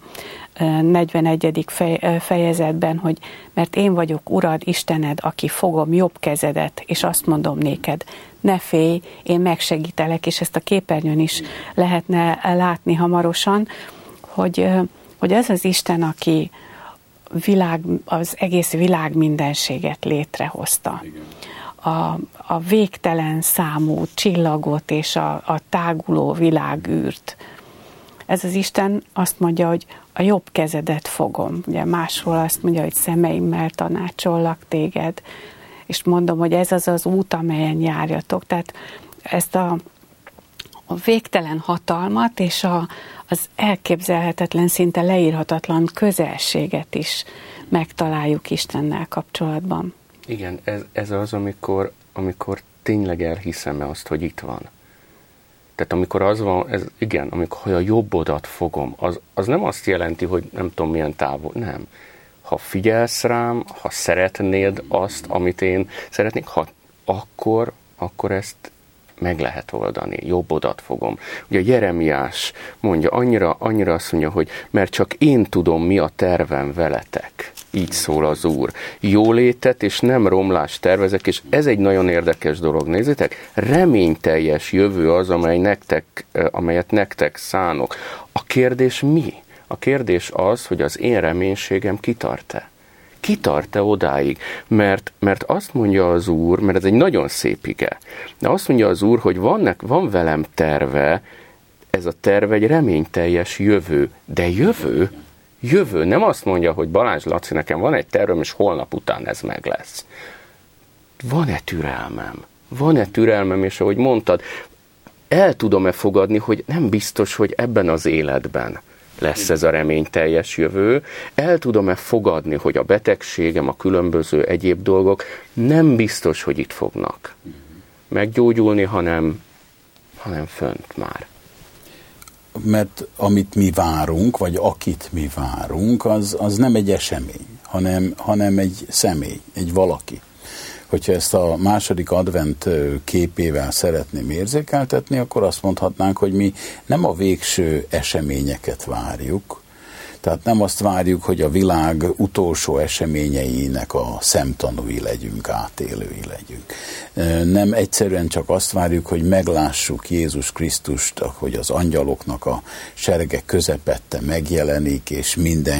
41. fejezetben, hogy mert én vagyok Urad, Istened, aki fogom jobb kezedet, és azt mondom néked, ne félj, én megsegítelek, és ezt a képernyőn is lehetne látni hamarosan, hogy ez az Isten, aki az egész világ mindenséget létrehozta. A végtelen számú csillagot és a táguló világűrt. Ez az Isten azt mondja, hogy a jobb kezedet fogom. Ugye máshol azt mondja, hogy szemeimmel tanácsollak téged, és mondom, hogy ez az az út, amelyen járjatok. Tehát ezt a végtelen hatalmat és az elképzelhetetlen, szinte leírhatatlan közelséget is megtaláljuk Istennel kapcsolatban. Igen, ez az, amikor tényleg elhiszem azt, hogy itt van. Tehát amikor az van, amikor a jobbodat fogom, az nem azt jelenti, hogy nem tudom milyen távol, nem. Ha figyelsz rám, ha szeretnéd azt, amit én szeretnék, akkor ezt meg lehet oldani, jobbodat fogom. Ugye Jeremiás mondja, annyira azt mondja, hogy mert csak én tudom, mi a tervem veletek. Így szól az Úr. Jólétet és nem romlást tervezek, és ez egy nagyon érdekes dolog. Nézzétek, reményteljes jövő az, amelyet nektek szánok. A kérdés mi? A kérdés az, hogy az én reménységem kitart-e? Kitart-e odáig? Mert azt mondja az Úr, mert ez egy nagyon szép ige, de azt mondja az Úr, hogy van velem terve, ez a terve egy reményteljes jövő. De jövő nem azt mondja, hogy Balázs Laci, nekem van egy tervem, és holnap után ez meg lesz. Van-e türelmem? És ahogy mondtad, el tudom-e fogadni, hogy nem biztos, hogy ebben az életben lesz ez a reményteljes jövő. El tudom-e fogadni, hogy a betegségem, a különböző egyéb dolgok nem biztos, hogy itt fognak meggyógyulni, hanem fönt már. Mert amit mi várunk, vagy akit mi várunk, az nem egy esemény, hanem egy személy, egy valaki. Hogyha ezt a második advent képével szeretném érzékeltetni, akkor azt mondhatnánk, hogy mi nem a végső eseményeket várjuk, tehát nem azt várjuk, hogy a világ utolsó eseményeinek a szemtanúi legyünk, átélői legyünk. Nem egyszerűen csak azt várjuk, hogy meglássuk Jézus Krisztust, hogy az angyaloknak a serege közepette megjelenik, és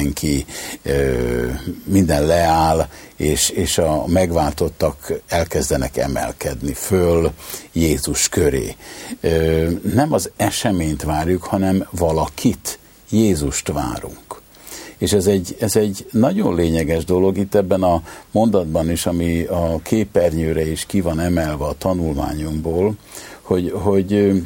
minden leáll, és a megváltottak elkezdenek emelkedni föl Jézus köré. Nem az eseményt várjuk, hanem valakit, Jézust várunk. És ez egy nagyon lényeges dolog itt ebben a mondatban is, ami a képernyőre is ki van emelve a tanulmányunkból, hogy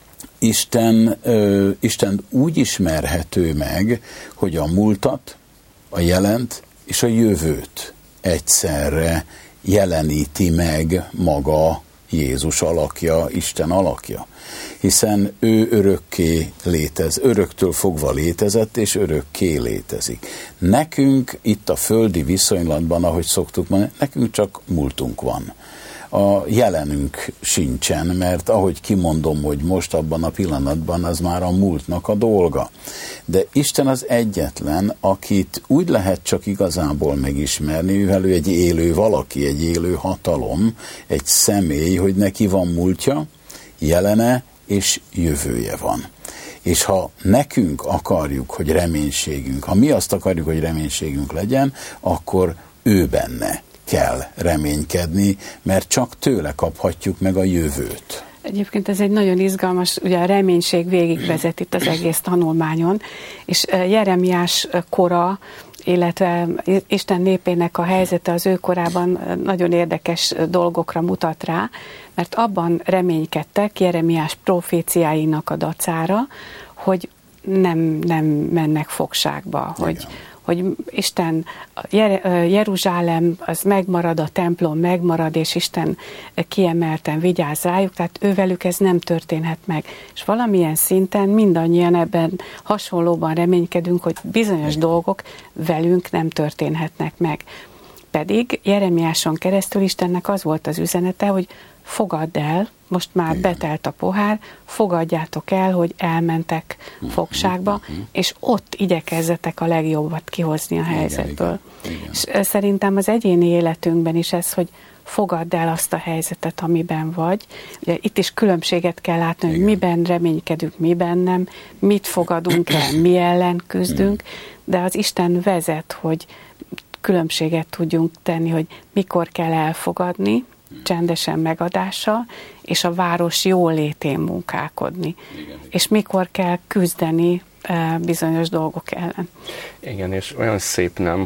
Isten úgy ismerhető meg, hogy a múltat, a jelent és a jövőt egyszerre jeleníti meg maga Jézus alakja, Isten alakja. Hiszen ő örökké öröktől fogva létezett, és örökké létezik. Nekünk itt a földi viszonylatban, ahogy szoktuk mondani, nekünk csak múltunk van. A jelenünk sincsen, mert ahogy kimondom, hogy most abban a pillanatban, az már a múltnak a dolga. De Isten az egyetlen, akit úgy lehet csak igazából megismerni, ő egy élő valaki, egy élő hatalom, egy személy, hogy neki van múltja, jelene és jövője van. És ha nekünk akarjuk, hogy reménységünk, ha mi azt akarjuk, hogy reménységünk legyen, akkor ő benne kell reménykedni, mert csak tőle kaphatjuk meg a jövőt. Egyébként ez egy nagyon izgalmas, ugye a reménység végigvezet itt az egész tanulmányon, és Jeremiás kora, illetve Isten népének a helyzete az ő korában nagyon érdekes dolgokra mutat rá, mert abban reménykedtek Jeremiás proféciáinak a dacára, hogy nem mennek fogságba, hogy Isten, Jeruzsálem az megmarad, a templom megmarad, és Isten kiemelten vigyáz rájuk, tehát ővelük ez nem történhet meg. És valamilyen szinten mindannyian ebben hasonlóban reménykedünk, hogy bizonyos dolgok velünk nem történhetnek meg. Pedig Jeremiáson keresztül Istennek az volt az üzenete, hogy fogadd el, most már betelt a pohár, fogadjátok el, hogy elmentek fogságba, és ott igyekezzetek a legjobbat kihozni a helyzetből. Igen. És szerintem az egyéni életünkben is ez, hogy fogadd el azt a helyzetet, amiben vagy. Ugye itt is különbséget kell látni, hogy miben reménykedünk, miben nem, mit fogadunk el, mi ellen küzdünk, de az Isten vezet, hogy különbséget tudjunk tenni, hogy mikor kell elfogadni, csendesen megadással, és a város jólétén munkálkodni. Igen. És mikor kell küzdeni bizonyos dolgok ellen. Igen, és olyan szép nem,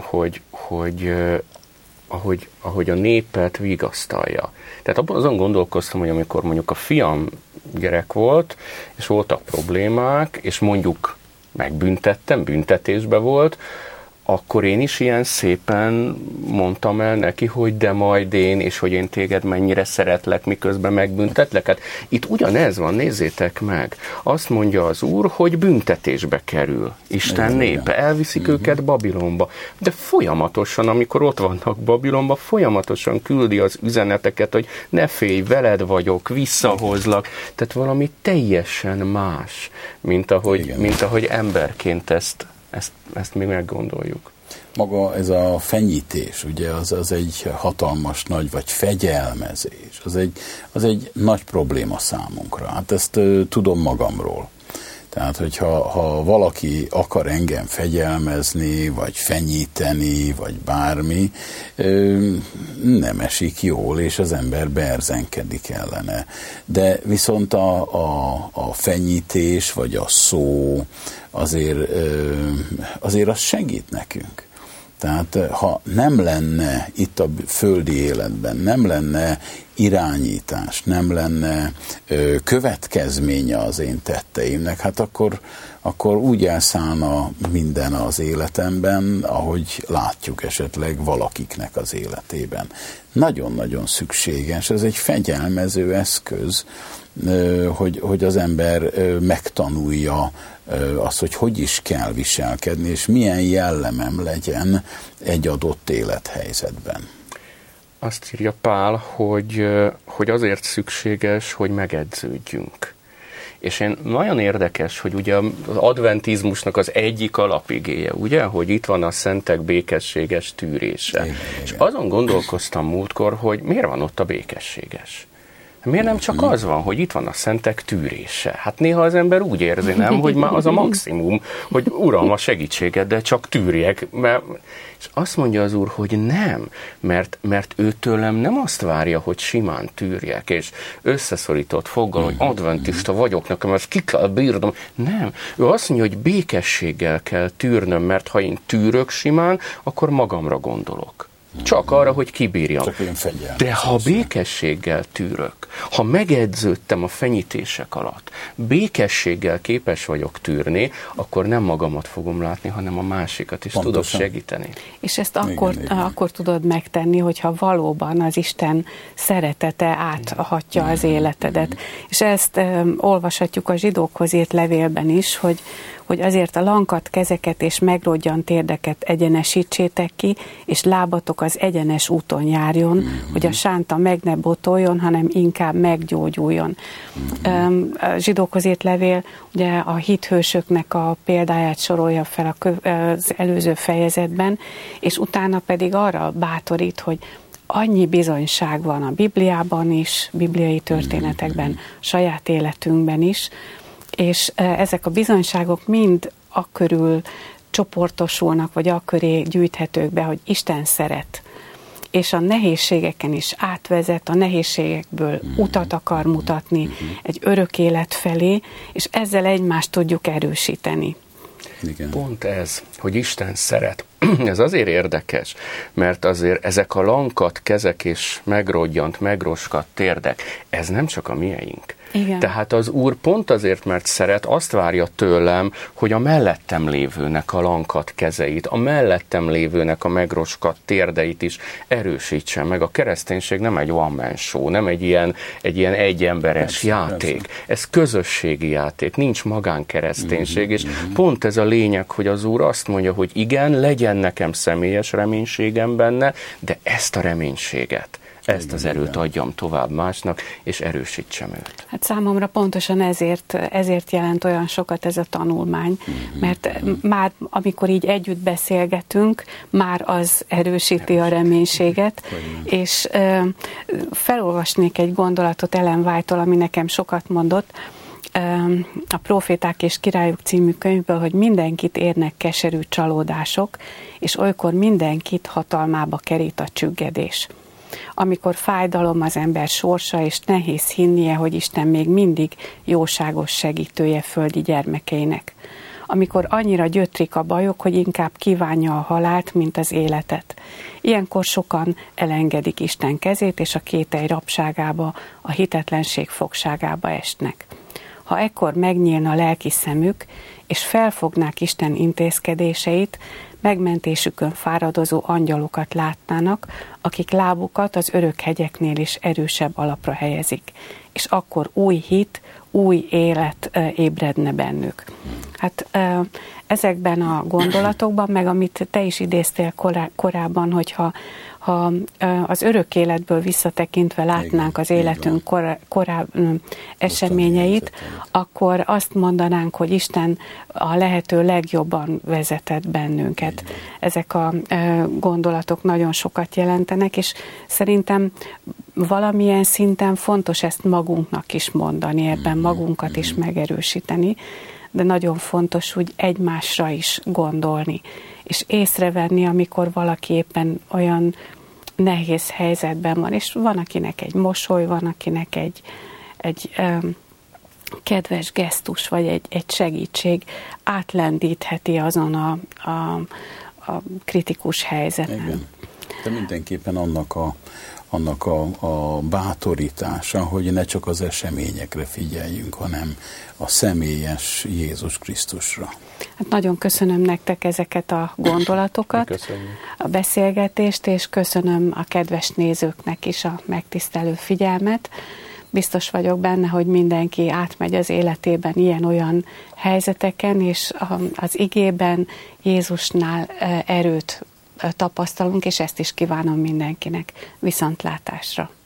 ahogy a népet vigasztalja. Tehát abban azon gondolkoztam, hogy amikor mondjuk a fiam gyerek volt, és voltak problémák, és mondjuk megbüntettem, büntetésbe volt, akkor én is ilyen szépen mondtam el neki, hogy de majd én, és hogy én téged mennyire szeretlek, miközben megbüntetlek. Hát itt ugyanez van, nézzétek meg. Azt mondja az Úr, hogy büntetésbe kerül Isten népe, elviszik őket Babilonba. De folyamatosan, amikor ott vannak Babilonba, folyamatosan küldi az üzeneteket, hogy ne félj, veled vagyok, visszahozlak. Tehát valami teljesen más, mint ahogy emberként ezt mi meggondoljuk. Maga ez a fenyítés, ugye az egy hatalmas nagy, vagy fegyelmezés, az egy nagy probléma számunkra. Hát ezt tudom magamról. Tehát, hogyha valaki akar engem fegyelmezni, vagy fenyíteni, vagy bármi, nem esik jól, és az ember berzenkedik ellene. De viszont a fenyítés, vagy a szó azért az segít nekünk. Tehát ha nem lenne itt a földi életben, nem lenne irányítás, nem lenne következménye az én tetteimnek, hát akkor úgy elszállna minden az életemben, ahogy látjuk esetleg valakiknek az életében. Nagyon-nagyon szükséges, ez egy fegyelmező eszköz, hogy az ember megtanulja azt, hogy is kell viselkedni, és milyen jellemem legyen egy adott élethelyzetben. Azt írja Pál, hogy azért szükséges, hogy megedződjünk. És én nagyon érdekes, hogy ugye az adventizmusnak az egyik alapigéje, ugye, hogy itt van a szentek békességes tűrése. Igen. És azon gondolkoztam múltkor, hogy miért van ott a békességes? Miért nem csak az van, hogy itt van a szentek tűrése? Hát néha az ember úgy érzi, nem, hogy már az a maximum, hogy Uram, a segítségeddel csak tűrjek. És azt mondja az Úr, hogy nem, mert ő tőlem nem azt várja, hogy simán tűrjek, és összeszorított foggal, hogy adventista vagyok, nekem ezt ki kell bírnom. Nem, ő azt mondja, hogy békességgel kell tűrnöm, mert ha én tűrök simán, akkor magamra gondolok. Csak arra, hogy kibírjam. De ha békességgel tűrök, ha megedződtem a fenyítések alatt, békességgel képes vagyok tűrni, akkor nem magamat fogom látni, hanem a másikat is tudok segíteni. És ezt akkor tudod megtenni, hogyha valóban az Isten szeretete áthatja az életedet. És ezt olvashatjuk a Zsidókhoz írt levélben is, hogy azért a lankadt kezeket és megrodjant térdeket egyenesítsétek ki, és lábatok az egyenes úton járjon, hogy a sánta meg ne botoljon, hanem inkább meggyógyuljon. A Zsidókhoz írt levél ugye a hithősöknek a példáját sorolja fel az előző fejezetben, és utána pedig arra bátorít, hogy annyi bizonyság van a Bibliában is, bibliai történetekben, saját életünkben is, és ezek a bizonyságok mind akkörül csoportosulnak, vagy akköré gyűjthetők be, hogy Isten szeret, és a nehézségeken is átvezet, a nehézségekből utat akar mutatni egy örök élet felé, és ezzel egymást tudjuk erősíteni. Igen. Pont ez, hogy Isten szeret. Ez azért érdekes, mert azért ezek a lankadt kezek és megrodjant, megroskadt térdek, ez nem csak a mieink. Igen. Tehát az Úr pont azért, mert szeret, azt várja tőlem, hogy a mellettem lévőnek a lankadt kezeit, a mellettem lévőnek a megroskadt térdeit is erősítsen meg. A kereszténység nem egy one-man show, nem egy ilyen egyemberes játék. Ez közösségi játék, nincs magánkereszténység, és pont ez a lényeg, hogy az Úr azt mondja, hogy igen, legyen nekem személyes reménységem benne, de ezt a reménységet, ezt az erőt adjam tovább másnak, és erősítsem őt. Hát számomra pontosan ezért jelent olyan sokat ez a tanulmány, mert már amikor így együtt beszélgetünk, már az erősíti a reménységet, és felolvasnék egy gondolatot Ellen White-tól, ami nekem sokat mondott, a Proféták és Királyok című könyvből, hogy mindenkit érnek keserű csalódások, és olykor mindenkit hatalmába kerít a csüggedés. Amikor fájdalom az ember sorsa, és nehéz hinnie, hogy Isten még mindig jóságos segítője földi gyermekeinek. Amikor annyira gyötrik a bajok, hogy inkább kívánja a halált, mint az életet. Ilyenkor sokan elengedik Isten kezét, és a kételj rabságába, a hitetlenség fogságába esnek. Ha ekkor megnyílna a lelki szemük, és felfognák Isten intézkedéseit, megmentésükön fáradozó angyalokat látnának, akik lábukat az örök hegyeknél is erősebb alapra helyezik, és akkor új hit, új élet ébredne bennük. Hát ezekben a gondolatokban, meg amit te is idéztél korábban, hogyha az örök életből visszatekintve látnánk az életünk korábbi eseményeit, akkor azt mondanánk, hogy Isten a lehető legjobban vezetett bennünket. Ezek a gondolatok nagyon sokat jelentenek, és szerintem valamilyen szinten fontos ezt magunknak is mondani, ebben magunkat is megerősíteni, de nagyon fontos úgy egymásra is gondolni, és észrevenni, amikor valaki éppen olyan nehéz helyzetben van, és van, akinek egy mosoly, van, akinek egy kedves gesztus, vagy egy segítség átlendítheti azon a kritikus helyzeten. Igen. De mindenképpen annak a annak a bátorítása, hogy ne csak az eseményekre figyeljünk, hanem a személyes Jézus Krisztusra. Hát nagyon köszönöm nektek ezeket a gondolatokat, a beszélgetést, és köszönöm a kedves nézőknek is a megtisztelő figyelmet. Biztos vagyok benne, hogy mindenki átmegy az életében ilyen-olyan helyzeteken, és az igében Jézusnál erőt tapasztalunk, és ezt is kívánom mindenkinek. Viszontlátásra!